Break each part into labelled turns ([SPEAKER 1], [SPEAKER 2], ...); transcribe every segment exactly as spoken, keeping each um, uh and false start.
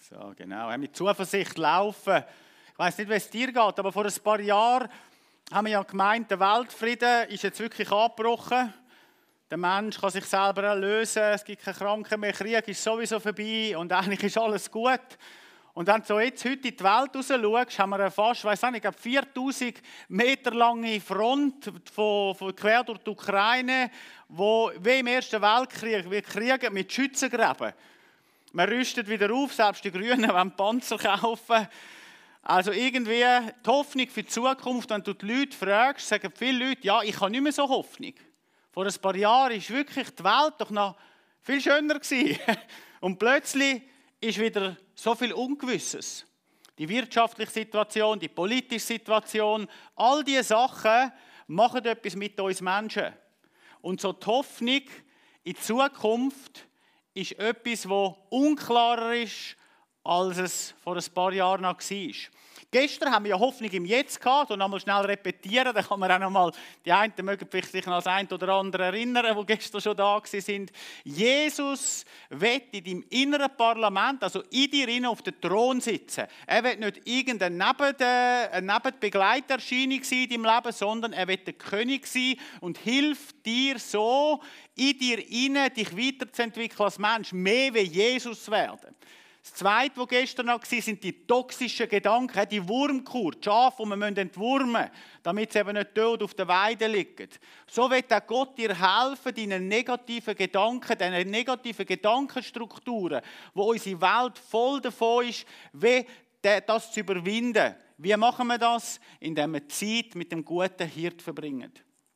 [SPEAKER 1] So, genau. Mit Zuversicht laufen. Ich weiss nicht, wie es dir geht, aber vor ein paar Jahren haben wir ja gemeint, der Weltfrieden ist jetzt wirklich abgebrochen. Der Mensch kann sich selber erlösen, es gibt keine Kranken mehr, Krieg ist sowieso vorbei und eigentlich ist alles gut. Und wenn du so jetzt heute in die Welt raus schaust, haben wir eine fast, ich weiss nicht, ich glaube viertausend Meter lange Front von, von quer durch die Ukraine, wo wie im Ersten Weltkrieg, wir kriegen mit Schützengräben. Man rüstet wieder auf, selbst die Grünen wollen Panzer kaufen. Also irgendwie die Hoffnung für die Zukunft, wenn du die Leute fragst, sagen viele Leute, ja, ich habe nicht mehr so Hoffnung. Vor ein paar Jahren war wirklich die Welt doch noch viel schöner gewesen. Und plötzlich ist wieder so viel Ungewisses. Die wirtschaftliche Situation, die politische Situation, all diese Sachen machen etwas mit uns Menschen. Und so die Hoffnung in die Zukunft ist etwas, das unklarer ist, als es vor ein paar Jahren noch war. Gestern haben wir ja Hoffnung im Jetzt gehabt und nochmal schnell repetieren, dann kann man auch nochmal, die einen mögen vielleicht sich an das eine oder andere erinnern, die gestern schon da sind. Jesus will in deinem inneren Parlament, also in dir rein auf dem Thron sitzen. Er will nicht irgendeine Neben- eine Nebenbegleiterscheinung sein in deinem Leben, sondern er will der König sein und hilft dir so, in dir rein dich weiterzuentwickeln als Mensch, mehr wie Jesus zu werden. Das Zweite, was gestern noch war, sind die toxischen Gedanken, die Wurmkur, die Schafe, die wir entwurmen müssen, damit sie eben nicht tot auf der Weide liegen. So wird auch Gott dir helfen, deinen negativen Gedanken, diesen negativen Gedankenstrukturen, wo unsere Welt voll davon ist, wie das zu überwinden. Wie machen wir das? Indem wir Zeit mit dem guten Hirt verbringen.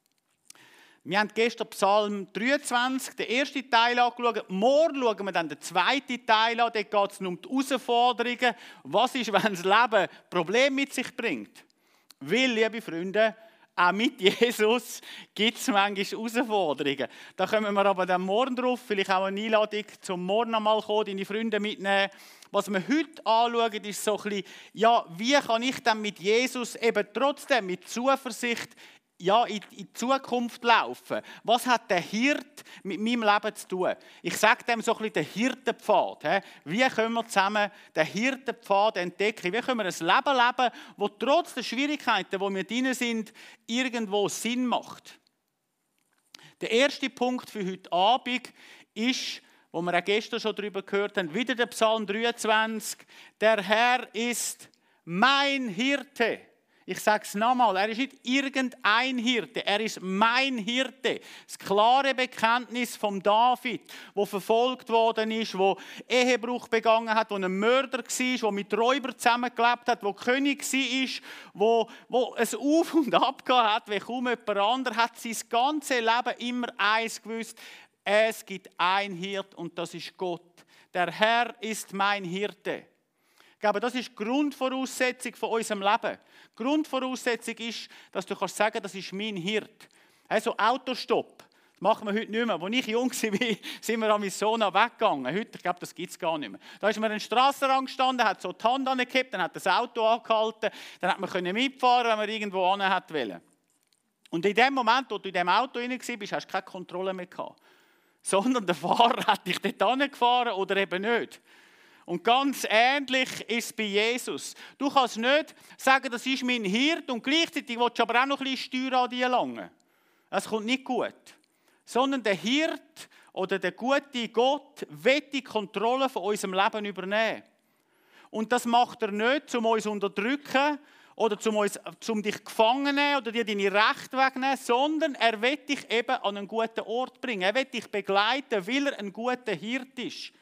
[SPEAKER 1] Wir haben gestern Psalm dreiundzwanzig, den ersten Teil angeschaut. Morgen schauen wir dann den zweiten Teil an. Dort geht es um die Herausforderungen. Was ist, wenn das Leben Probleme mit sich bringt? Weil, liebe Freunde, auch mit Jesus gibt es manchmal Herausforderungen. Da kommen wir aber dann morgen drauf. Vielleicht auch eine Einladung zum Morgen einmal kommen, deine Freunde mitnehmen. Was wir heute anschauen, ist so ein bisschen, ja, wie kann ich dann mit Jesus eben trotzdem mit Zuversicht ja, in die Zukunft laufen. Was hat der Hirt mit meinem Leben zu tun? Ich sage dem so ein bisschen den Hirtenpfad. Wie können wir zusammen den Hirtenpfad entdecken? Wie können wir ein Leben leben, das trotz der Schwierigkeiten, wo wir drin sind, irgendwo Sinn macht? Der erste Punkt für heute Abend ist, wo wir auch gestern schon darüber gehört haben, wieder der Psalm dreiundzwanzig. Der Herr ist mein Hirte. Ich sage es nochmal, er ist nicht irgendein Hirte, er ist mein Hirte. Das klare Bekenntnis von David, der verfolgt worden ist, der Ehebruch begangen hat, der ein Mörder war, der mit Räubern zusammengelebt hat, der König war, der ein Auf und Ab hat, wie kaum jemand anderes, hat sein ganzes Leben immer eins gewusst: Es gibt ein Hirt und das ist Gott. Der Herr ist mein Hirte. Ich glaube, das ist die Grundvoraussetzung von unserem Leben. Die Grundvoraussetzung ist, dass du kannst sagen, das ist mein Hirt. Also Autostopp, das machen wir heute nicht mehr. Als ich jung war, sind wir an Missona weggegangen. Heute, ich glaube, das gibt es gar nicht mehr. Da ist mir ein Strassenrand gestanden, hat so die Hand angehabt, dann hat das Auto angehalten, dann hat man mitfahren, wenn man irgendwo hin wollte. Und in dem Moment, wo du in dem Auto rein warst, hast du keine Kontrolle mehr gehabt. Sondern der Fahrer hat dich dort hingefahren oder eben nicht. Und ganz ähnlich ist es bei Jesus. Du kannst nicht sagen, das ist mein Hirt und gleichzeitig willst du aber auch noch ein bisschen Steuer an dir langen. Das kommt nicht gut. Sondern der Hirt oder der gute Gott will die Kontrolle von unserem Leben übernehmen. Und das macht er nicht, um uns zu unterdrücken oder um, uns, um dich gefangen zu nehmen oder dir deine Rechte wegzunehmen, sondern er will dich eben an einen guten Ort bringen. Er will dich begleiten, weil er ein guter Hirt ist.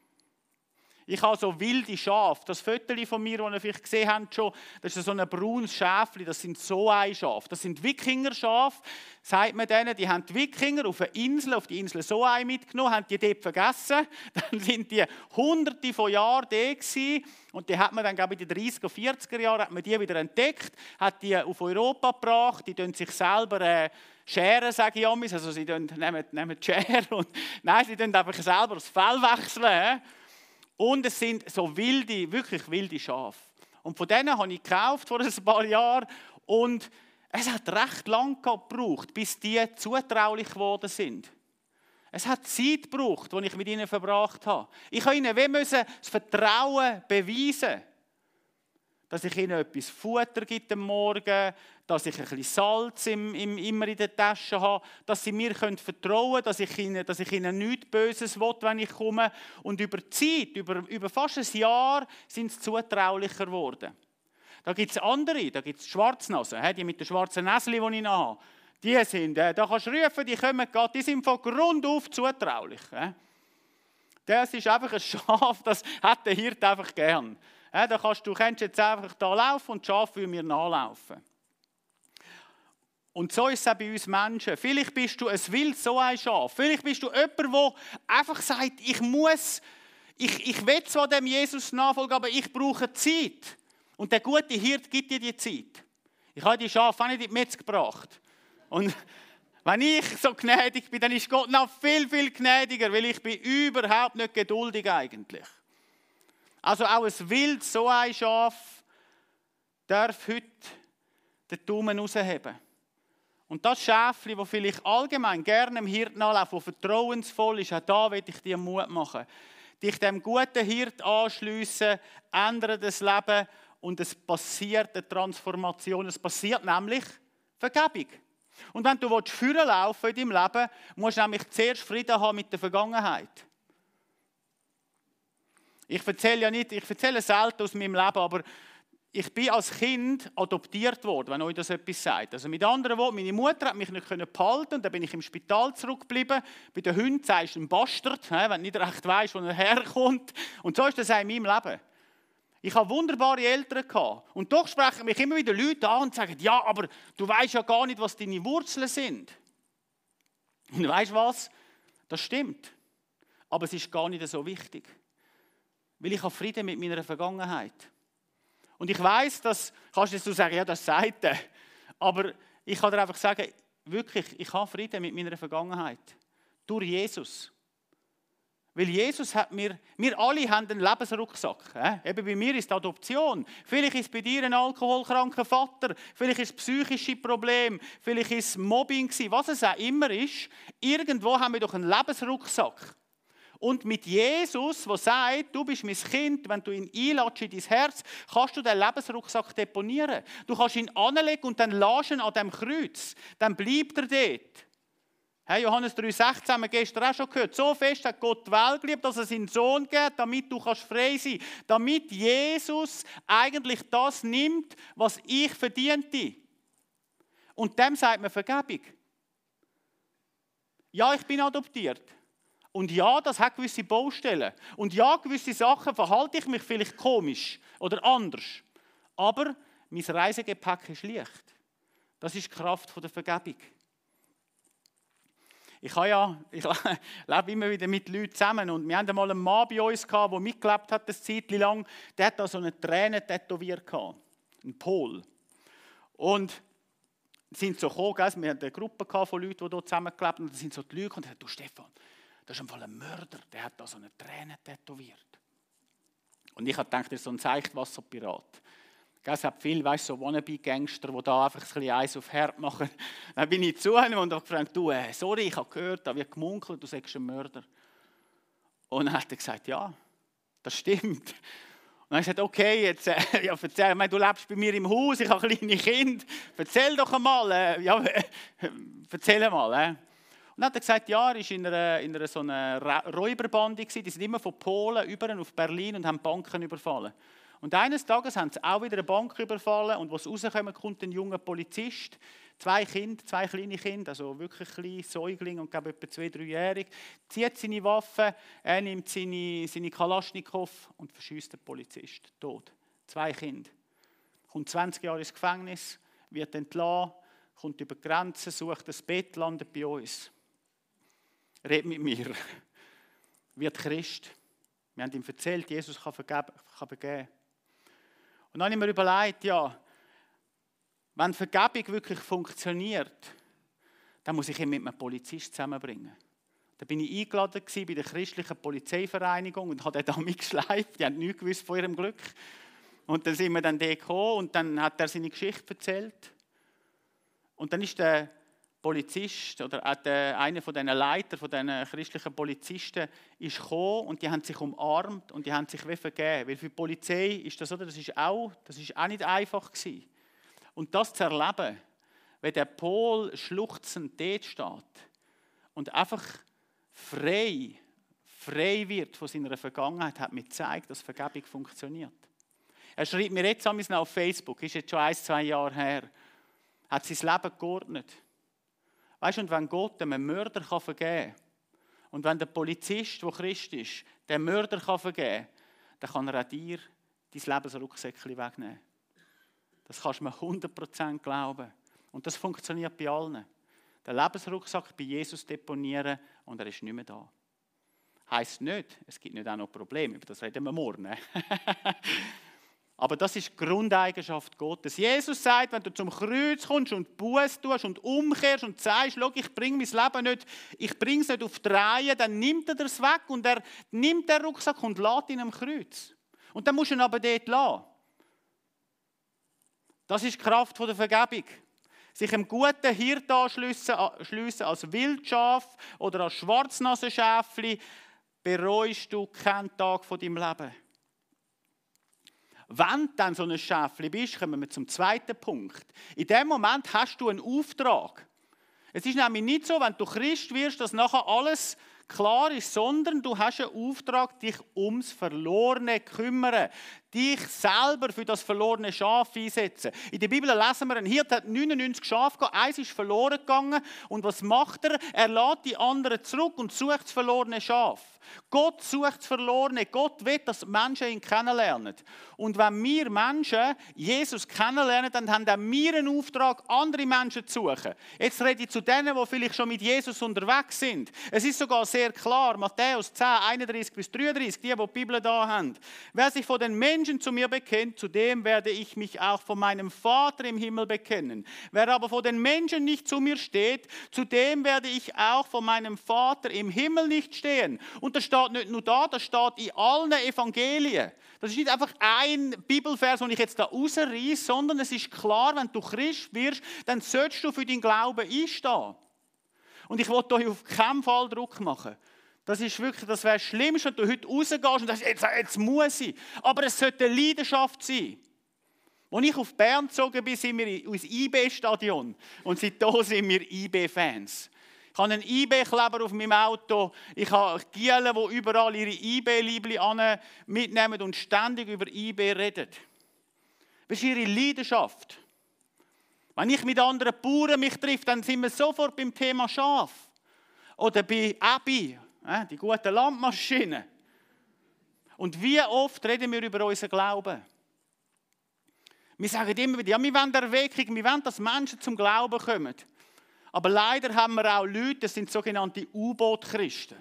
[SPEAKER 1] Ich habe so wilde Schafe. Das Foto von mir, das ihr vielleicht gesehen habt, schon, das ist so ein braunes Schäfli, das sind so ein Schafe. Das sind Wikinger-Schafe, sagt man denen. Die haben die Wikinger auf eine Insel, auf die Insel so ein mitgenommen, haben die dort vergessen. Dann sind die hunderte von Jahren da gewesen. Und die hat man dann, glaube ich, in den dreißiger, vierziger Jahren hat man die wieder entdeckt, hat die auf Europa gebracht, die tun sich selber äh, scheren, sage ich amigs. Also sie nehmen, nehmen die Schere und nein, sie tun einfach selber das Fell wechseln. Und es sind so wilde, wirklich wilde Schafe. Und von denen habe ich gekauft vor ein paar Jahren. Und es hat recht lange gebraucht, bis die zutraulich geworden sind. Es hat Zeit gebraucht, die ich mit ihnen verbracht habe. Ich habe ihnen wie müssen das Vertrauen beweisen, dass ich ihnen etwas Futter gibt am Morgen, dass ich ein bisschen Salz im, im, immer in der Tasche habe, dass sie mir vertrauen können, dass ich ihnen, dass ich ihnen nichts Böses will, wenn ich komme. Und über die Zeit, über, über fast ein Jahr, sind sie zutraulicher geworden. Da gibt es andere, da gibt es Schwarznasen, die mit den schwarzen Näschen, die ich noch habe. Die sind, da kannst du rufen, die kommen gerade, die sind von Grund auf zutraulich. Das ist einfach ein Schaf, das hat der Hirte einfach gern. Da kannst du kannst jetzt einfach da laufen und das Schaf will mir nachlaufen. Und so ist es auch bei uns Menschen. Vielleicht bist du ein wild so ein Schaf. Vielleicht bist du jemand, der einfach sagt, ich muss, ich, ich will zwar dem Jesus nachfolgen, aber ich brauche Zeit. Und der gute Hirt gibt dir die Zeit. Ich habe die Schafe auch nicht in die Metz gebracht. Und wenn ich so gnädig bin, dann ist Gott noch viel, viel gnädiger, weil ich bin überhaupt nicht geduldig eigentlich. Also auch ein wild so ein Schaf darf heute den Daumen rausheben. Und das Schäfli, das vielleicht allgemein gerne dem Hirt nachläuft, das vertrauensvoll ist, auch da will ich dir Mut machen. Dich dem guten Hirt anschliessen, ändern das Leben und es passiert eine Transformation. Es passiert nämlich Vergebung. Und wenn du vorwärts laufen in deinem Leben, musst du nämlich zuerst Frieden haben mit der Vergangenheit. Ich erzähle ja nicht, ich erzähle selten aus meinem Leben, aber ich bin als Kind adoptiert worden, wenn euch das etwas sagt. Also mit anderen Worten, meine Mutter hat mich nicht behalten und dann bin ich im Spital zurückgeblieben. Bei den Hunden sagst du ein Bastard, wenn du nicht recht weißt, wo er herkommt. Und so ist das auch in meinem Leben. Ich habe wunderbare Eltern gehabt. Und doch sprechen mich immer wieder Leute an und sagen, ja, aber du weißt ja gar nicht, was deine Wurzeln sind. Und weißt du was? Das stimmt. Aber es ist gar nicht so wichtig. Weil ich habe Frieden mit meiner Vergangenheit. Und ich weiss, dass, kannst du sagen, ja, das sagt er. Aber ich kann dir einfach sagen, wirklich, ich habe Frieden mit meiner Vergangenheit. Durch Jesus. Weil Jesus hat mir, wir alle haben einen Lebensrucksack. Äh? Eben bei mir ist die Adoption. Vielleicht ist bei dir ein alkoholkranker Vater. Vielleicht ist es psychische Problem. Vielleicht ist es Mobbing gewesen. Was es auch immer ist. Irgendwo haben wir doch einen Lebensrucksack. Und mit Jesus, der sagt, du bist mein Kind, wenn du ihn einlädst in dein Herz, kannst du den Lebensrucksack deponieren. Du kannst ihn anlegen und dann lässt ihn an dem Kreuz. Dann bleibt er dort. Hey, Johannes drei sechzehn haben wir gestern auch schon gehört. So fest hat Gott die Welt geliebt, dass er seinen Sohn gibt, damit du kannst frei sein kannst. Damit Jesus eigentlich das nimmt, was ich verdiente. Und dem sagt man Vergebung. Ja, ich bin adoptiert. Und ja, das hat gewisse Baustellen. Und ja, gewisse Sachen verhalte ich mich vielleicht komisch oder anders. Aber mein Reisegepäck ist leicht. Das ist die Kraft der Vergebung. Ich, habe ja, ich lebe immer wieder mit Leuten zusammen. Und wir hatten einmal einen Mann bei uns, der mitgelebt hat, eine Zeit lang. Der hat da so eine Träne tätowiert. Ein Pol. Und sind so gekommen, wir hatten eine Gruppe von Leuten, die hier zusammengelebt haben. Und da sind so die Leute und gesagt, du Stefan, das ist im Fall ein Mörder, der hat da so eine Träne tätowiert. Und ich habe gedacht, das ist so ein Seichtwasserpirat. Es hat viele, weißt, so Wannabe-Gangster, die da einfach ein bisschen Eis auf Herd machen. Dann bin ich zu ihm und habe gefragt, du, äh, sorry, ich habe gehört, da wird gemunkelt, du sagst ein Mörder. Und dann hat er gesagt, ja, das stimmt. Und dann habe ich gesagt, okay, jetzt, äh, ja, erzähl, ich meine, du lebst bei mir im Haus, ich habe kleine Kinder, erzähl doch einmal, äh, ja, äh, erzähl einmal. Äh. Und dann hat er gesagt, ja, er war in einer, in einer so einer Räuberbande, die sind immer von Polen über auf Berlin und haben Banken überfallen. Und eines Tages haben sie auch wieder eine Bank überfallen und als sie rauskommen, kommt ein junger Polizist, zwei Kinder, zwei kleine Kinder, also wirklich kleine Säuglinge und glaube etwa zwei, dreijährig, zieht seine Waffe, er nimmt seine, seine Kalaschnikow und verschießt den Polizist, tot. Zwei Kinder. Kommt zwanzig Jahre ins Gefängnis, wird entlassen, kommt über die Grenzen, sucht ein Bett, landet bei uns. Redet mit mir. Wird Christ. Wir haben ihm erzählt, Jesus kann vergeben. Kann vergeben. Und dann habe ich mir überlegt, ja, wenn Vergebung wirklich funktioniert, dann muss ich ihn mit einem Polizist zusammenbringen. Da bin ich eingeladen bei der christlichen Polizeivereinigung und habe da mitgeschleift. Die haben nichts gewusst von ihrem Glück. Und dann sind wir dann da gekommen und dann hat er seine Geschichte erzählt. Und dann ist der Polizist oder auch der, einer von diesen Leiter, von diesen christlichen Polizisten, ist gekommen und die haben sich umarmt und die haben sich wie vergeben. Weil für die Polizei ist das, oder? Das ist auch, das ist auch nicht einfach gewesen. Und das zu erleben, wenn der Paul schluchzend dort steht und einfach frei, frei wird von seiner Vergangenheit, hat mir gezeigt, dass Vergebung funktioniert. Er schreibt mir jetzt noch auf Facebook, ist jetzt schon ein, zwei Jahre her, hat sein Leben geordnet. Weißt du, und wenn Gott einem Mörder vergeben kann, und wenn der Polizist, der Christ ist, den Mörder vergeben kann, dann kann er auch dir dein Lebensrucksäckchen wegnehmen. Das kannst du mir hundert Prozent glauben. Und das funktioniert bei allen. Den Lebensrucksack bei Jesus deponieren und er ist nicht mehr da. Heisst nicht, es gibt nicht auch noch Probleme, über das reden wir morgen. Aber das ist die Grundeigenschaft Gottes. Jesus sagt, wenn du zum Kreuz kommst und Buße tust und umkehrst und sagst, schau, ich bringe mein Leben nicht, ich bringe es nicht auf die Reihe, dann nimmt er das weg und er nimmt den Rucksack und lässt ihn am Kreuz. Und dann musst du ihn aber dort lassen. Das ist die Kraft der Vergebung. Sich einem guten Hirt anschliessen als Wildschaf oder als Schwarznasenschäfli, bereust du keinen Tag von deinem Leben. Wenn du dann so ein Schäfli bist, kommen wir zum zweiten Punkt. In dem Moment hast du einen Auftrag. Es ist nämlich nicht so, wenn du Christ wirst, dass nachher alles klar ist, sondern du hast einen Auftrag, dich ums Verlorene kümmern. Dich selber für das verlorene Schaf einsetzen. In der Bibel lesen wir, ein Hirt hat neunundneunzig Schafe gehabt, eins ist verloren gegangen. Und was macht er? Er lässt die anderen zurück und sucht das verlorene Schaf. Gott sucht das Verlorene. Gott will, dass Menschen ihn kennenlernen. Und wenn wir Menschen Jesus kennenlernen, dann haben auch wir einen Auftrag, andere Menschen zu suchen. Jetzt rede ich zu denen, die vielleicht schon mit Jesus unterwegs sind. Es ist sogar sehr klar, Matthäus zehn, einunddreißig bis dreiunddreißig, die, die die Bibel da haben. Wer sich von den Menschen zu mir bekennt, zu dem werde ich mich auch von meinem Vater im Himmel bekennen. Wer aber von den Menschen nicht zu mir steht, zu dem werde ich auch von meinem Vater im Himmel nicht stehen. Und das steht nicht nur da, das steht in allen Evangelien. Das ist nicht einfach ein Bibelvers, den ich jetzt da rausreiße, sondern es ist klar, wenn du Christ wirst, dann sollst du für deinen Glauben einstehen. Und ich will euch auf keinen Fall Druck machen. Das ist wirklich, das wäre schlimm, wenn du heute rausgehst und sagst, jetzt, jetzt muss ich. Aber es sollte eine Leidenschaft sein. Als ich auf Bern gezogen bin, sind wir ins I B-Stadion. Und seitdem sind wir I B-Fans. Ich habe einen I B-Kleber auf meinem Auto. Ich habe Gielen, die überall ihre I B-Liebli mitnehmen und ständig über I B reden. Das ist ihre Leidenschaft. Wenn ich mit anderen Bauern mich treffe, dann sind wir sofort beim Thema Schaf. Oder bei Abi, die guten Landmaschinen. Und wie oft reden wir über unseren Glauben? Wir sagen immer wieder, ja, wir wollen Erweckung, wir wollen, dass Menschen zum Glauben kommen. Aber leider haben wir auch Leute, das sind sogenannte U-Boot-Christen.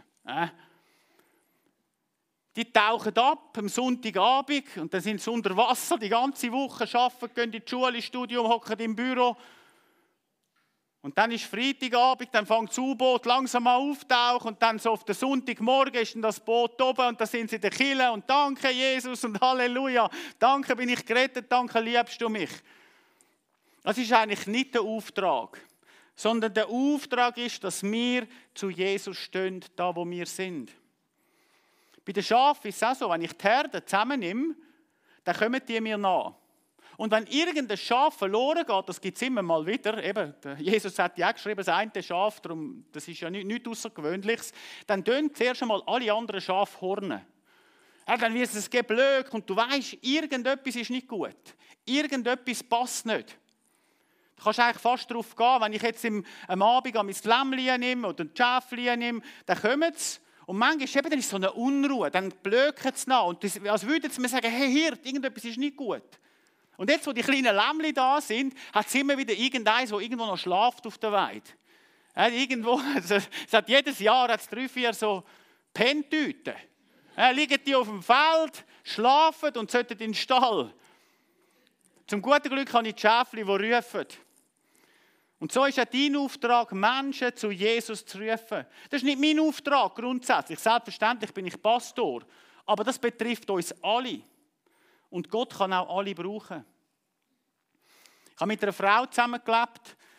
[SPEAKER 1] Die tauchen ab am Sonntagabend und dann sind sie unter Wasser die ganze Woche, arbeiten, gehen in die Schule, ins Studium, hocken im Büro. Und dann ist Freitagabend, dann fängt das U-Boot langsam an auftauchen und dann so auf den Sonntagmorgen ist dann das Boot oben und da sind sie in der Kirche und danke Jesus und Halleluja, danke bin ich gerettet, danke liebst du mich. Das ist eigentlich nicht der Auftrag, sondern der Auftrag ist, dass wir zu Jesus stehen, da wo wir sind. Bei den Schafen ist es auch so, wenn ich die Herde zusammennehme, dann kommen die mir nach. Und wenn irgendein Schaf verloren geht, das gibt es immer mal wieder, eben, Jesus hat ja auch geschrieben, das eine Schaf, darum, das ist ja nichts, nichts Außergewöhnliches, dann tönen zuerst einmal alle anderen Schafe hornen. Ja, dann wird es geblökt und du weißt, irgendetwas ist nicht gut. Irgendetwas passt nicht. Du kannst eigentlich fast darauf gehen, wenn ich jetzt im, am Abend mein Lämmchen nehme oder ein Schäfchen nehme, dann kommen sie. Und manchmal eben, dann ist so eine Unruhe, dann blöken sie nach. Und das, als würden sie mir sagen, hey Hirt, irgendetwas ist nicht gut. Und jetzt, wo die kleinen Lämmchen da sind, hat es immer wieder irgendeins, der irgendwo noch schlaft auf der Weide. Ja, irgendwo, also, es hat jedes Jahr hat es drei, vier so Penntüten. Ja, liegen die auf dem Feld, schlafen und sollten in den Stall. Zum guten Glück habe ich die Schäfchen, die rufen. Und so ist auch dein Auftrag, Menschen zu Jesus zu rufen. Das ist nicht mein Auftrag grundsätzlich. Selbstverständlich bin ich Pastor. Aber das betrifft uns alle. Und Gott kann auch alle brauchen. Ich habe mit einer Frau zusammengelebt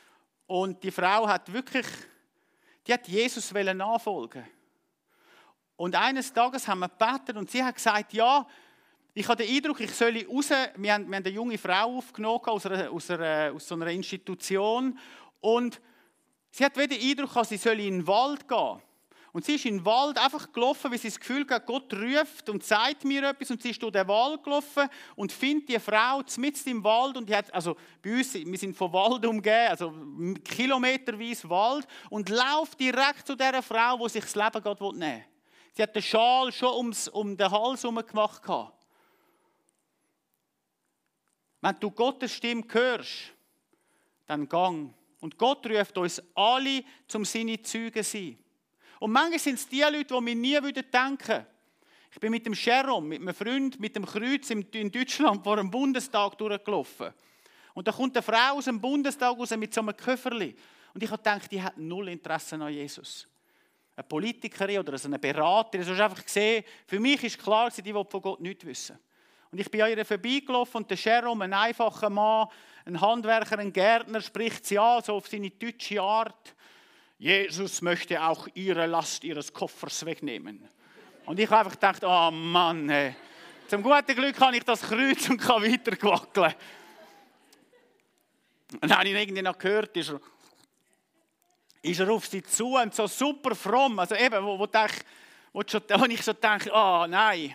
[SPEAKER 1] Und die Frau hat wirklich, die hat Jesus nachfolgen. Und eines Tages haben wir gebetet und sie hat gesagt, ja, ich habe den Eindruck, ich soll raus. Wir haben, wir haben eine junge Frau aufgenommen aus, einer, aus, einer, aus so einer Institution. Und sie hat wieder den Eindruck, sie soll in den Wald gehen. Und sie ist in den Wald einfach gelaufen, weil sie das Gefühl hat, Gott ruft und sagt mir etwas. Und sie ist durch den Wald gelaufen und findet die Frau mitten im Wald. Und die hat, also bei uns, wir sind von Wald umgeben, also kilometerweise Wald. Und läuft direkt zu dieser Frau, die sich das Leben Gott nehmen will. Sie hat den Schal schon ums, um den Hals herum gemacht. Wenn du Gottes Stimme hörst, dann gang. Und Gott ruft uns alle, um seine Zeugen zu sein. Und manchmal sind es die Leute, die wir nie denken würden. Ich bin mit dem Jerome, mit einem Freund, mit dem Kreuz in Deutschland vor dem Bundestag durchgelaufen. Und da kommt eine Frau aus dem Bundestag raus mit so einem Köfferli. Und ich habe gedacht, die hat null Interesse an Jesus. Eine Politikerin oder eine Beraterin. Du hast einfach gesehen, für mich ist klar, die will von Gott nichts wissen. Und ich bin an ihr vorbeigelaufen und der Jerome, ein einfacher Mann, ein Handwerker, ein Gärtner, spricht sie an, so auf seine deutsche Art. Jesus möchte auch ihre Last ihres Koffers wegnehmen. Und ich habe einfach gedacht, oh Mann, ey. Zum guten Glück habe ich das Kreuz und kann weiter wackeln. Und dann habe ich irgendwie noch gehört, ist er, ist er auf sie zu und so super fromm. Also eben, wo, wo, denk, wo, schon, wo ich so denke, oh nein.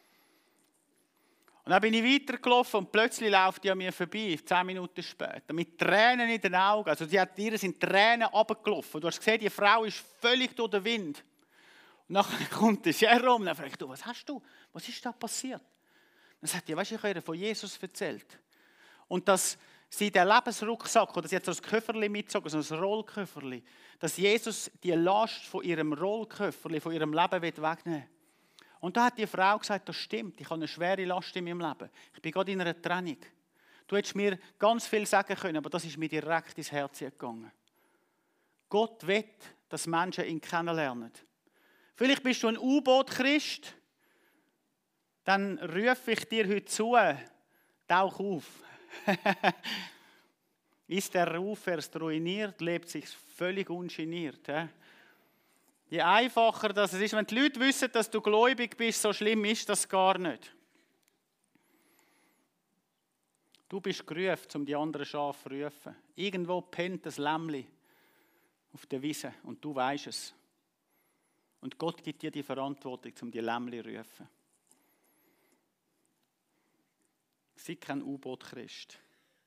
[SPEAKER 1] Und dann bin ich weitergelaufen und plötzlich läuft die an mir vorbei, zehn Minuten später, mit Tränen in den Augen. Also die hat, ihr sind Tränen runtergelaufen. Du hast gesehen, die Frau ist völlig durch den Wind. Und dann kommt der Jerome und dann fragt ich, was hast du? Was ist da passiert? Dann sagt sie, weißt du, ich habe ihr von Jesus erzählt. Und dass sie den Lebensrucksack, oder sie hat so ein Köfferli mitgezogen, so ein Rollköfferli, dass Jesus die Last von ihrem Rollköfferli, von ihrem Leben wegnehmen will. Und da hat die Frau gesagt, das stimmt, ich habe eine schwere Last in meinem Leben. Ich bin gerade in einer Trennung. Du hättest mir ganz viel sagen können, aber das ist mir direkt ins Herz gegangen. Gott will, dass Menschen ihn kennenlernen. Vielleicht bist du ein U-Boot-Christ, dann rufe ich dir heute zu, tauch auf. Ist der Ruf erst ruiniert, lebt sich völlig ungeniert. He? Je einfacher das ist, wenn die Leute wissen, dass du gläubig bist, so schlimm ist das gar nicht. Du bist gerufen, um die anderen Schafe zu rufen. Irgendwo pennt das Lämmli auf der Wiese und du weisst es. Und Gott gibt dir die Verantwortung, um die Lämmli zu rufen. Sei kein U-Boot-Christ.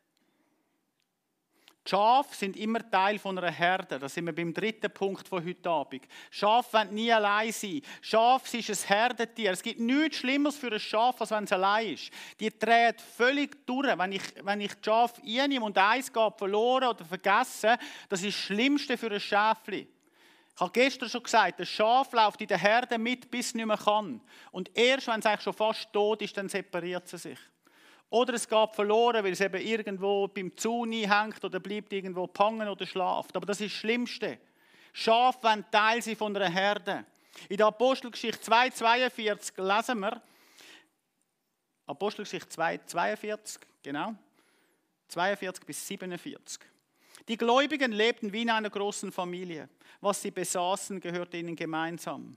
[SPEAKER 1] Die Schafe sind immer Teil von einer Herde. Da sind wir beim dritten Punkt von heute Abend. Schafe wollen nie allein sein. Schaf ist ein Herdentier. Es gibt nichts Schlimmeres für ein Schaf, als wenn es allein ist. Die drehen völlig durch. Wenn ich, wenn ich die Schafe einnehme und eins geht verloren oder vergessen, das ist das Schlimmste für ein Schäfli. Ich habe gestern schon gesagt, ein Schaf läuft in der Herde mit, bis es nicht mehr kann. Und erst, wenn es eigentlich schon fast tot ist, dann separiert sie sich. Oder es geht verloren, weil es eben irgendwo beim Zaun hängt oder bleibt irgendwo gehangen oder schlaft. Aber das ist das Schlimmste. Schafe wollen Teil sein von einer Herde. In der Apostelgeschichte zwei zweiundvierzig lesen wir, Apostelgeschichte zwei zweiundvierzig, genau, zweiundvierzig bis siebenundvierzig. Die Gläubigen lebten wie in einer großen Familie. Was sie besaßen, gehörte ihnen gemeinsam.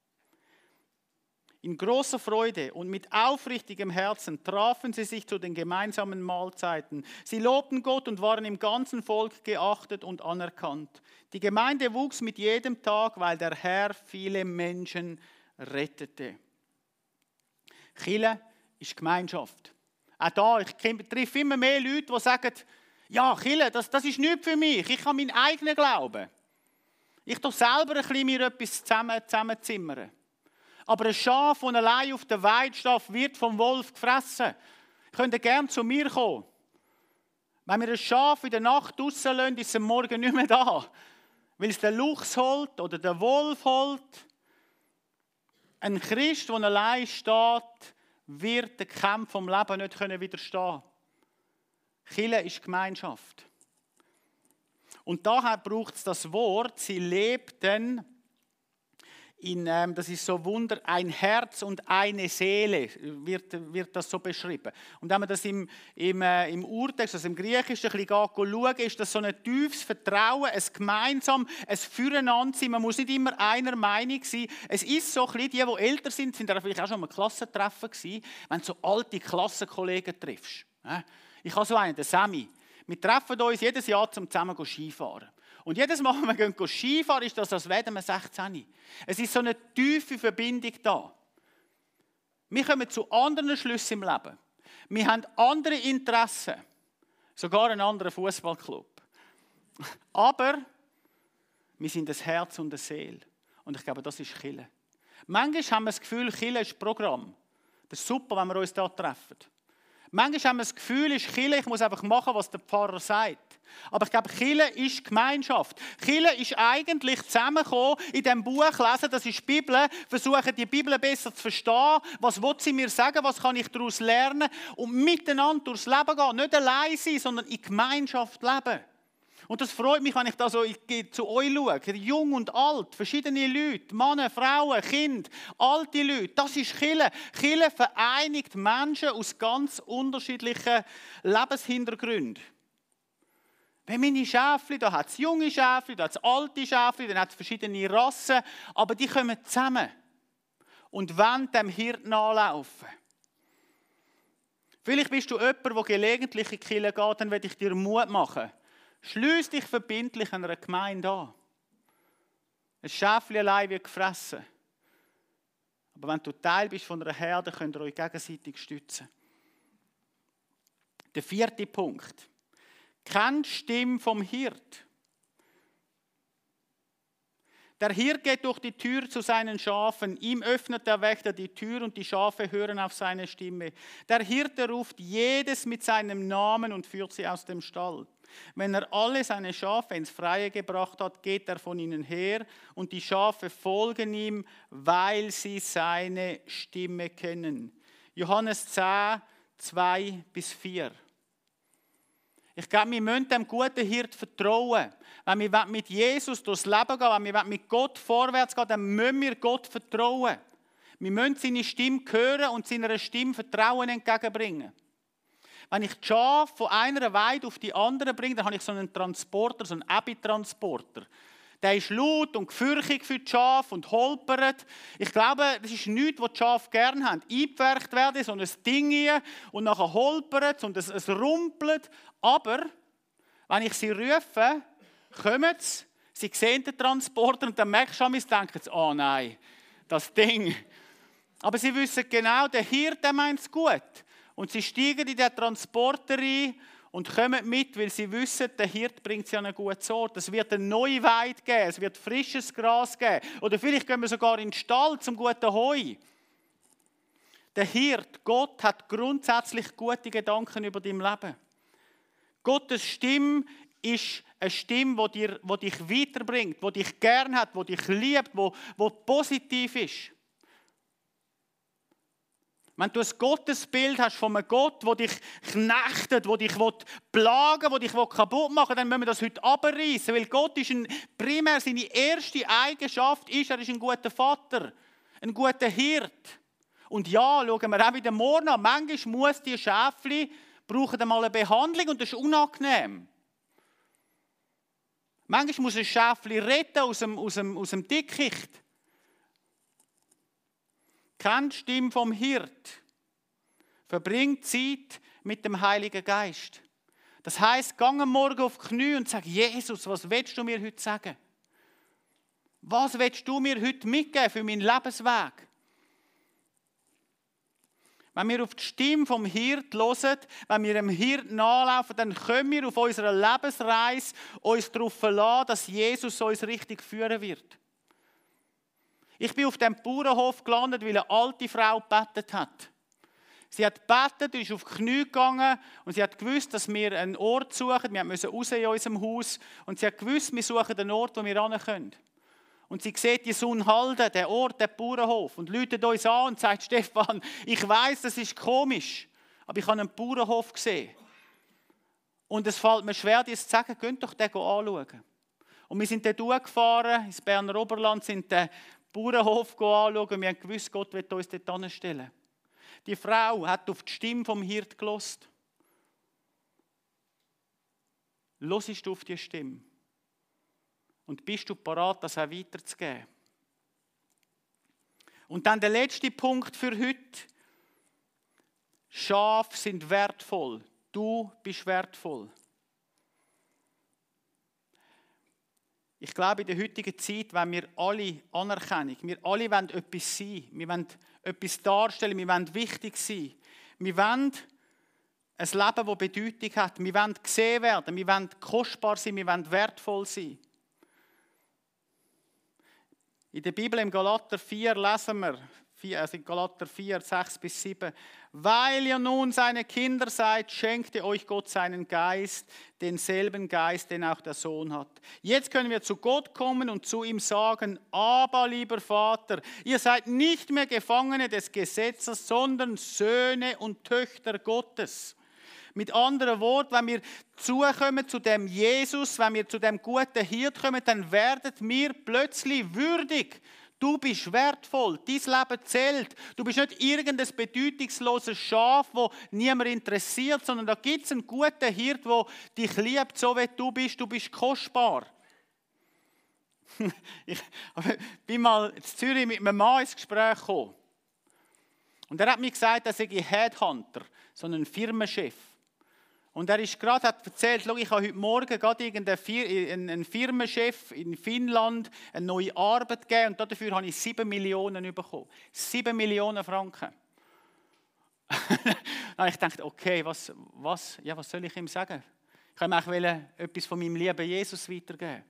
[SPEAKER 1] In großer Freude und mit aufrichtigem Herzen trafen sie sich zu den gemeinsamen Mahlzeiten. Sie lobten Gott und waren im ganzen Volk geachtet und anerkannt. Die Gemeinde wuchs mit jedem Tag, weil der Herr viele Menschen rettete. Kirche ist Gemeinschaft. Auch da, ich treffe immer mehr Leute, die sagen, ja, Kirche, das, das ist nichts für mich. Ich habe meinen eigenen Glauben. Ich tue selber ein bisschen mir etwas zusammen, zusammenzimmern. Aber ein Schaf, das allein auf der Weide steht, wird vom Wolf gefressen. Könnt ihr gerne zu mir kommen. Wenn wir ein Schaf in der Nacht draussen lassen, ist es am Morgen nicht mehr da. Weil es der Luchs holt oder der Wolf holt. Ein Christ, der allein steht, wird den Kampf vom Leben nicht widerstehen können. Kirche ist Gemeinschaft. Und daher braucht es das Wort, sie lebten in, ähm, das ist so Wunder, ein Herz und eine Seele, wird, wird das so beschrieben. Und wenn man das im, im, äh, im Urtext, also im Griechischen, ein bisschen schauen, ist das so ein tiefes Vertrauen, ein gemeinsam, ein Füreinander sein. Man muss nicht immer einer Meinung sein. Es ist so ein bisschen, die, die älter sind, sind da vielleicht auch schon mal Klassentreffen gewesen, wenn du so alte Klassenkollegen triffst. Ich habe so einen, den Sammy. Wir treffen uns jedes Jahr, um zusammen Skifahren. Und jedes Mal, wenn wir gehen Skifahren, ist das, als wären wir sechzehn. Es ist so eine tiefe Verbindung da. Wir kommen zu anderen Schlüssen im Leben. Wir haben andere Interessen. Sogar einen anderen Fußballclub. Aber wir sind das Herz und eine Seele. Und ich glaube, das ist Kirche. Manchmal haben wir das Gefühl, Kirche ist Programm. Das ist super, wenn wir uns hier treffen. Manchmal haben wir das Gefühl, ich, Kirche, ich muss einfach machen, was der Pfarrer sagt. Aber ich glaube, Kirche ist Gemeinschaft. Kirche ist eigentlich zusammengekommen, in diesem Buch lesen, das ist die Bibel, versuchen die Bibel besser zu verstehen. Was will sie mir sagen, was kann ich daraus lernen? Und miteinander durchs Leben gehen. Nicht allein sein, sondern in Gemeinschaft leben. Und das freut mich, wenn ich da so zu euch schaue. Jung und alt, verschiedene Leute, Männer, Frauen, Kinder, alte Leute. Das ist Kirche. Kirche vereinigt Menschen aus ganz unterschiedlichen Lebenshintergründen. Wenn meine Schäfli, da hat es junge Schäfli, da hat es alte Schäfli, dann hat es verschiedene Rassen, aber die kommen zusammen und wollen dem Hirten nachlaufen. Vielleicht bist du jemand, der gelegentlich in die Kirche geht, dann werde ich dir Mut machen. Schließ dich verbindlich an einer Gemeinde an. Ein Schäfli allein wird gefressen. Aber wenn du Teil bist von einer Herde, könnt ihr euch gegenseitig stützen. Der vierte Punkt. Kennt die Stimme vom Hirt. Der Hirt geht durch die Tür zu seinen Schafen. Ihm öffnet der Wächter die Tür und die Schafe hören auf seine Stimme. Der Hirte ruft jedes mit seinem Namen und führt sie aus dem Stall. Wenn er alle seine Schafe ins Freie gebracht hat, geht er von ihnen her und die Schafe folgen ihm, weil sie seine Stimme kennen. Johannes zehn, zwei bis vier. Ich glaube, wir müssen dem guten Hirt vertrauen. Wenn wir mit Jesus durchs Leben gehen, wenn wir mit Gott vorwärts gehen, dann müssen wir Gott vertrauen. Wir müssen seine Stimme hören und seiner Stimme Vertrauen entgegenbringen. Wenn ich die Schafe von einer Weide auf die andere bringe, dann habe ich so einen Transporter, so einen Ebi-Transporter. Der ist laut und gefürchtig für die Schafe und holpert. Ich glaube, das ist nichts, was die Schafe gerne haben. Eingepfercht werden, so ein Ding hier und nachher holpert und es, es rumpelt. Aber wenn ich sie rufe, kommen sie, sie sehen den Transporter und dann merkst du an mich, denken sie, oh nein, das Ding. Aber sie wissen genau, der Hirte meint es gut. Und sie steigen in den Transporter rein und kommen mit, weil sie wissen, der Hirt bringt sie an einen guten Ort. Es wird eine neue Weide geben, es wird frisches Gras geben. Oder vielleicht gehen wir sogar in den Stall zum guten Heu. Der Hirt, Gott, hat grundsätzlich gute Gedanken über dein Leben. Gottes Stimme ist eine Stimme, die, dir, die dich weiterbringt, die dich gern hat, die dich liebt, die, die positiv ist. Wenn du ein Gottesbild hast von einem Gott, der dich knechtet, der dich plagen will, der dich kaputt machen will, dann müssen wir das heute abreißen. Weil Gott ist ein, primär seine erste Eigenschaft ist, er ist ein guter Vater, ein guter Hirt. Und ja, schauen wir auch wieder morgen an, manchmal muss die Schäfli brauchen einmal eine Behandlung und das ist unangenehm. Manchmal muss ein Schäfli retten aus dem, aus dem, aus dem Dickicht. Kennt die Stimme vom Hirt. Verbringt Zeit mit dem Heiligen Geist. Das heisst, geh am Morgen auf die Knie und sag, Jesus, was willst du mir heute sagen? Was willst du mir heute mitgeben für meinen Lebensweg? Wenn wir auf die Stimme vom Hirt hören, wenn wir dem Hirt nachlaufen, dann können wir auf unserer Lebensreise uns darauf verlassen, dass Jesus uns richtig führen wird. Ich bin auf dem Bauernhof gelandet, weil eine alte Frau gebetet hat. Sie hat gebetet, ist auf die Knie gegangen und sie hat gewusst, dass wir einen Ort suchen. Wir mussten raus in unserem Haus und sie hat gewusst, wir suchen einen Ort, wo wir hin können. Und sie sieht die Sonnhalde, den Ort, den Bauernhof und läutet uns an und sagt, Stefan, ich weiss, das ist komisch, aber ich habe einen Bauernhof gesehen. Und es fällt mir schwer, dir zu sagen, könnt doch den anschauen. Und wir sind dort durchgefahren, ins Berner Oberland, sind den Bauernhof anschauen und wir haben gewusst, Gott wird uns dort hinstellen. Die Frau hat auf die Stimme vom Hirt gehört. Hörst du auf die Stimme? Und bist du bereit, das auch weiterzugeben? Und dann der letzte Punkt für heute. Schafe sind wertvoll. Du bist wertvoll. Ich glaube, in der heutigen Zeit wollen wir alle Anerkennung. Wir alle wollen etwas sein. Wir wollen etwas darstellen. Wir wollen wichtig sein. Wir wollen ein Leben, das Bedeutung hat. Wir wollen gesehen werden. Wir wollen kostbar sein. Wir wollen wertvoll sein. In der Bibel im Galater vier lesen wir, also in Galater vier, sechs bis sieben, weil ihr nun seine Kinder seid, schenkte euch Gott seinen Geist, denselben Geist, den auch der Sohn hat. Jetzt können wir zu Gott kommen und zu ihm sagen, aber lieber Vater, ihr seid nicht mehr Gefangene des Gesetzes, sondern Söhne und Töchter Gottes. Mit anderen Worten, wenn wir zukommen zu dem Jesus, wenn wir zu dem guten Hirt kommen, dann werden wir plötzlich würdig. Du bist wertvoll, dein Leben zählt. Du bist nicht irgendein bedeutungsloses Schaf, das niemand interessiert, sondern da gibt es einen guten Hirt, der dich liebt, so wie du bist. Du bist kostbar. Ich bin mal in Zürich mit einem Mann ins Gespräch gekommen. Und er hat mir gesagt, er sei Headhunter, so ein Firmenchef. Und er ist gerade, hat erzählt, schau, ich habe heute Morgen gerade irgendeinen Firmenchef in Finnland eine neue Arbeit gegeben und dafür habe ich sieben Millionen bekommen. sieben Millionen Franken. Dann habe ich gedacht, okay, was, was, ja, was soll ich ihm sagen? Ich wollte ihm auch etwas von meinem lieben Jesus weitergeben.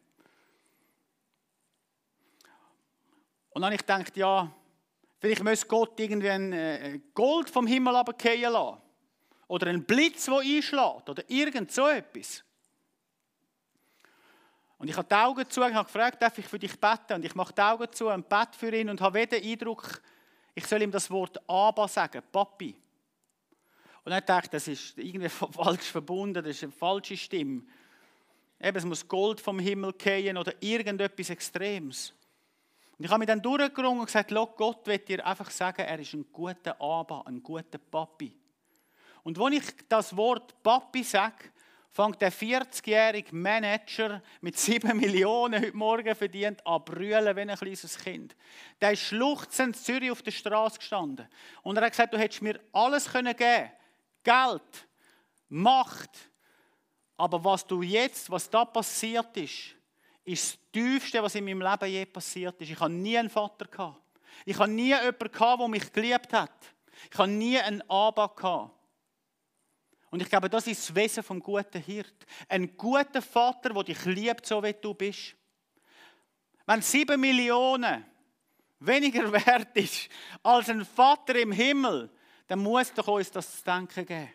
[SPEAKER 1] Und dann habe ich gedacht, ja, vielleicht müsste Gott irgendwie ein Gold vom Himmel runterfallen lassen. Oder ein Blitz, der einschlägt. Oder irgend so etwas. Und ich habe die Augen zu und habe gefragt, darf ich für dich beten? Und ich mache die Augen zu und bete für ihn und habe den Eindruck, ich soll ihm das Wort Abba sagen, Papi. Und dann dachte ich, das ist irgendwie falsch verbunden, das ist eine falsche Stimme. Eben, es muss Gold vom Himmel fallen oder irgendetwas Extremes. Und ich habe mich dann durchgerungen und gesagt, Gott will dir einfach sagen, er ist ein guter Abba, ein guter Papi. Und als ich das Wort Papi sage, fängt der vierzigjährige Manager mit sieben Millionen heute Morgen verdient an brüllen wie ein kleines Kind. Der ist schluchzend in Zürich auf der Straße gestanden. Und er hat gesagt, du hättest mir alles geben können. Geld, Macht. Aber was du jetzt, was da passiert ist, ist das Tiefste, was in meinem Leben je passiert ist. Ich hatte nie einen Vater gehabt. Ich hatte nie jemanden gehabt, der mich geliebt hat. Ich hatte nie einen Abba gehabt. Und ich glaube, das ist das Wesen vom guten Hirt. Ein guter Vater, der dich liebt, so wie du bist. Wenn sieben Millionen weniger wert ist als ein Vater im Himmel, dann muss doch uns das zu denken geben.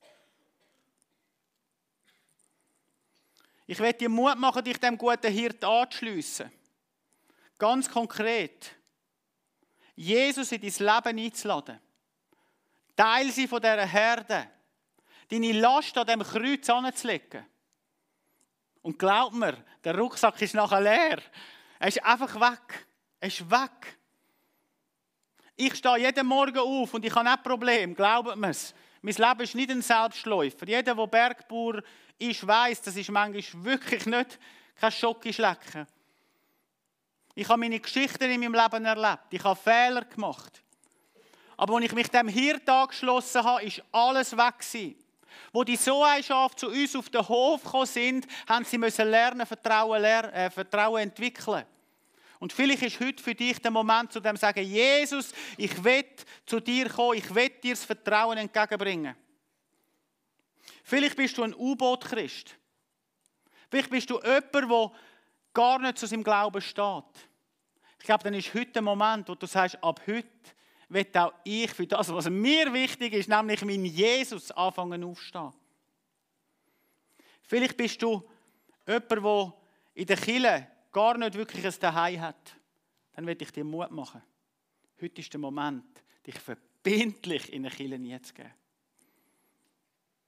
[SPEAKER 1] Ich werde dir Mut machen, dich dem guten Hirt anzuschliessen. Ganz konkret. Jesus in dein Leben einzuladen. Teil sie von dieser Herde. Deine Last an diesem Kreuz anzulegen. Und glaub mir, der Rucksack ist nachher leer. Er ist einfach weg. Er ist weg. Ich stehe jeden Morgen auf und ich habe nicht Problem, glaubt mir es. Mein Leben ist nicht ein Selbstläufer. Jeder, der Bergbauer ist, weiss, das ist manchmal wirklich nicht kein Schokischlecken. Ich habe meine Geschichten in meinem Leben erlebt. Ich habe Fehler gemacht. Aber als ich mich dem Hirt angeschlossen habe, ist alles weg gewesen. Wo die Sohn-Schafe zu uns auf den Hof gekommen sind, haben sie müssen lernen, Vertrauen, lernen, äh, Vertrauen entwickeln. Und vielleicht ist heute für dich der Moment, zu dem zu sagen, Jesus, ich will zu dir kommen, ich will dir das Vertrauen entgegenbringen. Vielleicht bist du ein U-Boot-Christ. Vielleicht bist du jemand, der gar nicht zu seinem Glauben steht. Ich glaube, dann ist heute der Moment, wo du sagst, ab heute will auch ich für das, was mir wichtig ist, nämlich mein Jesus, anfangen aufstehen. Vielleicht bist du jemand, der in der Kirche gar nicht wirklich ein Zuhause hat. Dann will ich dir Mut machen. Heute ist der Moment, dich verbindlich in eine Kirche zu geben.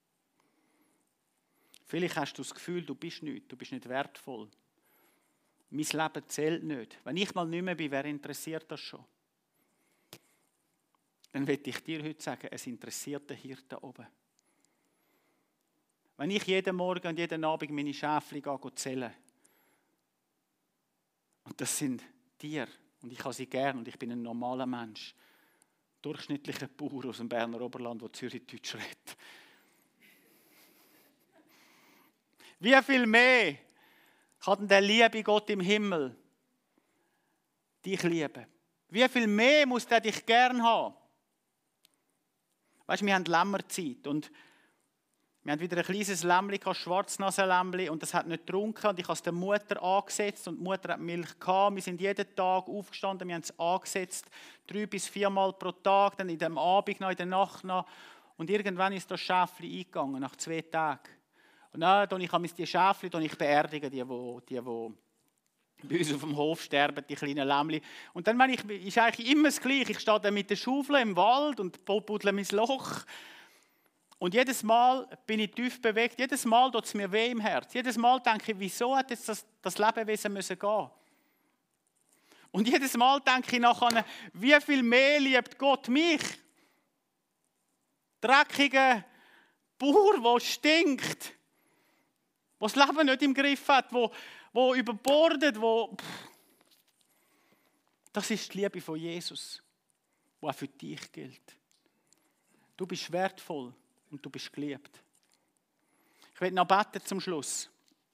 [SPEAKER 1] Vielleicht hast du das Gefühl, du bist nichts, du bist nicht wertvoll. Mein Leben zählt nicht. Wenn ich mal nicht mehr bin, wer interessiert das schon? Dann will ich dir heute sagen, es interessiert den Hirten oben. Wenn ich jeden Morgen und jeden Abend meine Schäfchen gehe zählen, und das sind Tiere, und ich habe sie gern, und ich bin ein normaler Mensch, durchschnittlicher Bauer aus dem Berner Oberland, der Zürichdeutsch redet. Wie viel mehr kann denn der liebe Gott im Himmel dich lieben? Wie viel mehr muss der dich gern haben? Weißt du, wir haben Lämmerzeit und wir haben wieder ein kleines Lämmli, ein Schwarznasenlämmli, und das hat nicht getrunken und ich habe es der Mutter angesetzt und die Mutter hat Milch gehabt. Wir sind jeden Tag aufgestanden, wir haben es angesetzt, drei bis viermal pro Tag, dann in dem Abend noch, in der Nacht noch, und irgendwann ist das Schäfli eingegangen, nach zwei Tagen. Und dann kann ich die Schäfli ich beerdigen, die, die, die, die bei uns auf dem Hof sterben, die kleinen Lämmli. Und dann wenn ich, ist eigentlich immer das Gleiche. Ich stehe dann mit der Schaufel im Wald und buddle mein Loch. Und jedes Mal bin ich tief bewegt. Jedes Mal tut es mir weh im Herz. Jedes Mal denke ich, wieso hat jetzt das, das Lebewesen müssen gehen? Und jedes Mal denke ich nachher, wie viel mehr liebt Gott mich? Dreckiger Bauer, der stinkt, der das Leben nicht im Griff hat, wo, wo überbordet, wo... Das ist die Liebe von Jesus, die auch für dich gilt. Du bist wertvoll und du bist geliebt. Ich werde noch beten zum Schluss.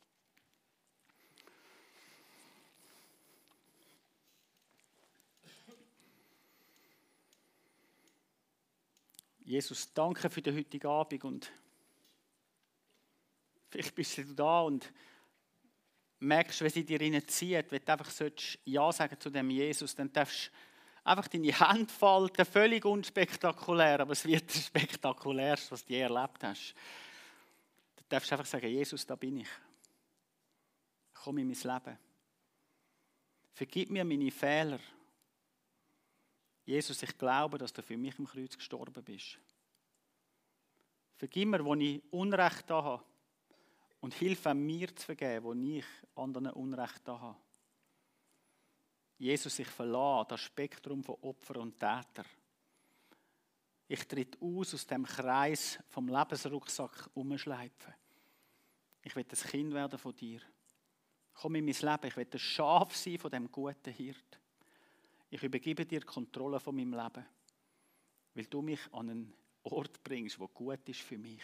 [SPEAKER 1] Jesus, danke für den heutigen Abend und vielleicht bist du da und merkst, wenn sie dir reinzieht, wenn du einfach Ja sagen zu dem Jesus, dann darfst du einfach deine Hände falten, völlig unspektakulär, aber es wird das Spektakulärste, was du je erlebt hast. Du darfst einfach sagen, Jesus, da bin ich. Komm in mein Leben. Vergib mir meine Fehler. Jesus, ich glaube, dass du für mich am Kreuz gestorben bist. Vergib mir, wo ich Unrecht da habe. Und hilf mir zu vergeben, wo ich anderen Unrecht da habe. Jesus, ich verlasse das Spektrum von Opfer und Täter. Ich tritt aus aus dem Kreis vom Lebensrucksack umschleifen. Ich will das Kind werden von dir. Komm in mein Leben, ich will das Schaf sein von dem guten Hirt. Ich übergebe dir die Kontrolle von meinem Leben, weil du mich an einen Ort bringst, der gut ist für mich.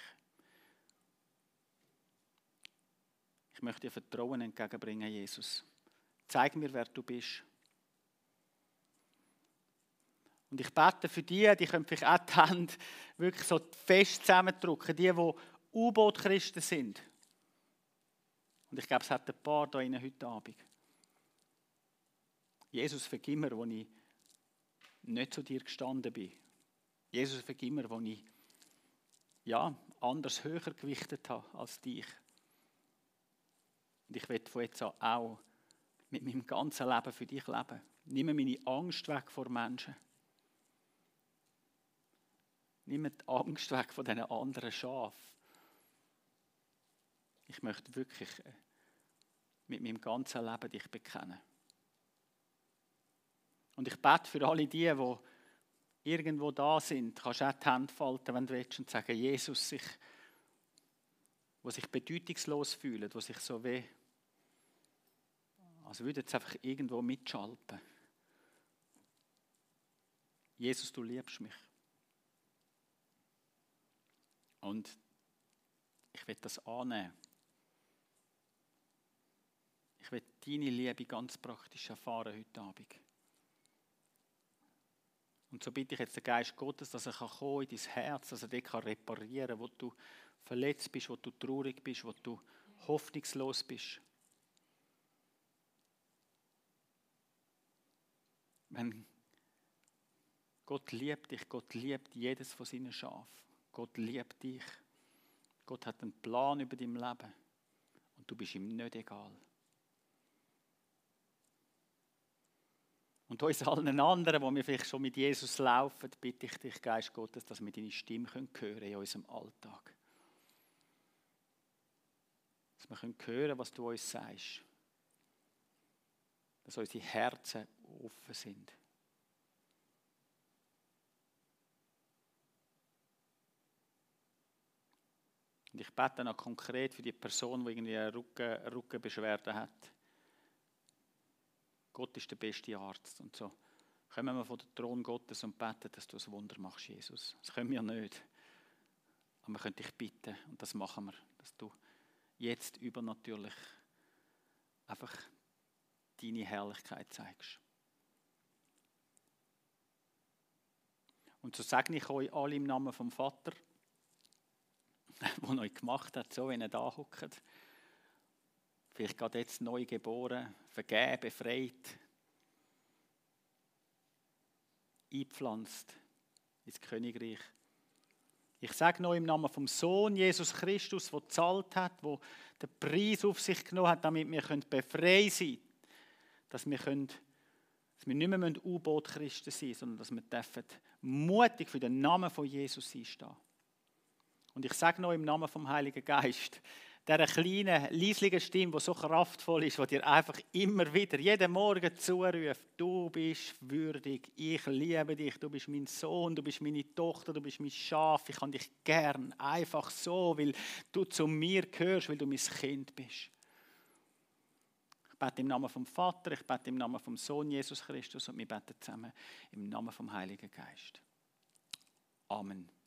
[SPEAKER 1] Ich möchte dir Vertrauen entgegenbringen, Jesus. Zeig mir, wer du bist. Und ich bete für die, die können vielleicht auch die Hände wirklich so fest zusammendrücken, die, die U-Boot-Christen sind. Und ich glaube, es hat ein paar da innen heute Abend. Jesus, vergib mir, wo ich nicht zu dir gestanden bin. Jesus, vergib mir, wo ich ja, anders höher gewichtet habe als dich. Und ich will von jetzt an auch mit meinem ganzen Leben für dich leben. Nimm meine Angst weg vor Menschen. Nimm die Angst weg von diesen anderen Schafen. Ich möchte wirklich mit meinem ganzen Leben dich bekennen. Und ich bete für alle die, die irgendwo da sind, kannst du auch die Hände falten, wenn du willst, und sagen, Jesus, ich, die sich bedeutungslos fühlen, die sich so weh, als würden sie einfach irgendwo mitschalten. Jesus, du liebst mich. Und ich will das annehmen. Ich will deine Liebe ganz praktisch erfahren heute Abend. Und so bitte ich jetzt den Geist Gottes, dass er kommen in dein Herz, dass er dich reparieren kann, wo du verletzt bist, wo du traurig bist, wo du hoffnungslos bist. Wenn Gott liebt dich, Gott liebt jedes von seinen Schafen. Gott liebt dich. Gott hat einen Plan über dein Leben. Und du bist ihm nicht egal. Und uns allen anderen, die wir vielleicht schon mit Jesus laufen, bitte ich dich, Geist Gottes, dass wir deine Stimme hören können in unserem Alltag. Dass wir hören können, was du uns sagst. dass unsere Herzen offen sind. Und ich bete noch konkret für die Person, die irgendwie eine Rücken, eine Rückenbeschwerde hat. Gott ist der beste Arzt. Und so kommen wir vor den Thron Gottes und beten, dass du ein Wunder machst, Jesus. Das können wir nicht. Aber wir können dich bitten, und das machen wir, dass du jetzt übernatürlich einfach deine Herrlichkeit zeigst. Und so segne ich euch alle im Namen vom Vater, der euch gemacht hat, so wie ihr da hockt. Vielleicht gerade jetzt neu geboren, vergeben, befreit, eingepflanzt ins Königreich. Ich sage noch im Namen vom Sohn Jesus Christus, der gezahlt hat, der den Preis auf sich genommen hat, damit wir befreit sein können. Dass wir, können, dass wir nicht mehr U-Boot-Christen sein müssen, sondern dass wir dürfen mutig für den Namen von Jesus einstehen. Und ich sage noch im Namen vom Heiligen Geist, dieser kleinen, leislichen Stimme, die so kraftvoll ist, die dir einfach immer wieder, jeden Morgen zuruft, du bist würdig, ich liebe dich, du bist mein Sohn, du bist meine Tochter, du bist mein Schaf, ich habe dich gern, einfach so, weil du zu mir gehörst, weil du mein Kind bist. Ich bete im Namen vom Vater, ich bete im Namen vom Sohn Jesus Christus und wir beten zusammen im Namen vom Heiligen Geist. Amen.